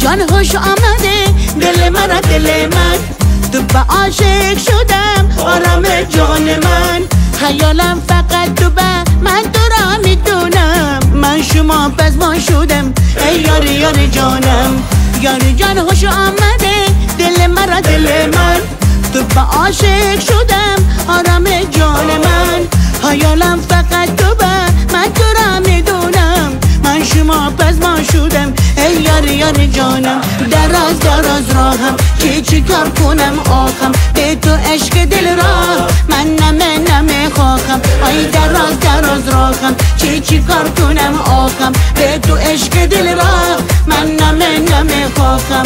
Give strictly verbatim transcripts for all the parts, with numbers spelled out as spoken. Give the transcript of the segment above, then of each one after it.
جان خوش آمده دل من دل من تو به عاشق شدم آرام جان من خیالم فقط تو به من تو را میدونم من شما پس ما شدم ای یار یار جانم یار جان خوش آمده دل من دل من تو به عاشق شدم آرام جان من خیالم فقط تو به من تو را میدونم من شما پس ما شدم ای یار یار جانم دراز دراز راهم چی چی کار کنم آخم به تو عشق دل را من نمه نمه خواهم ای دراز دراز راهم چی چی کار کنم آخم به تو عشق دل را من نمه نمه خواهم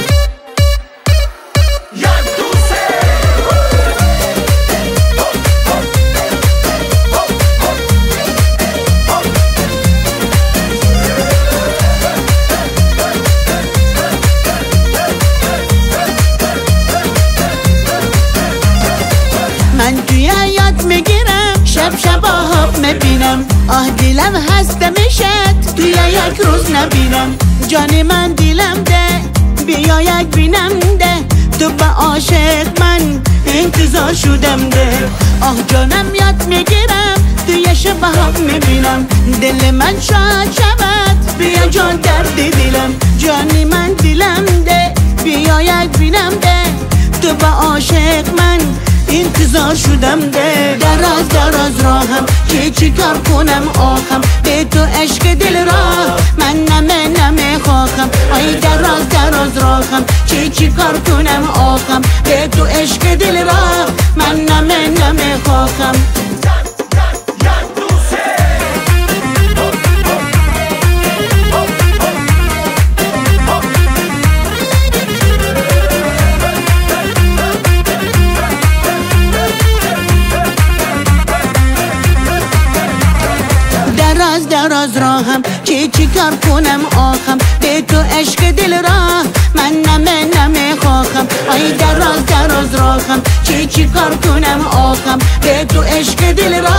من توی حیات میگیرم شب شب آهاب میبینم آه دیلم هسته میشد توی یک روز نبینم جان من دیلم ده بیا یک بینم ده تو با عاشق من انتظار شدم ده آه جانم یاد میگیرم توی شب آهاب میبینم دل من شاد شود بیا جان درد دیلم جانی من دیلم ده بیا یک بینم ده تو با عاشق من انتظار شدم ده دراز دراز راهم چی چی کار کنم آخم به تو عشق دل را من نمه نمه خواهم ای دراز دراز راهم چی چی کار کنم آخم به تو عشق دل را من نمه نمه خواهم دراز دراز راهم چی چی کار کنم آخم به تو عشق دل را من نمه نمه خواهم ای دراز دراز راهم چی چی کار کنم آخم به تو عشق دل را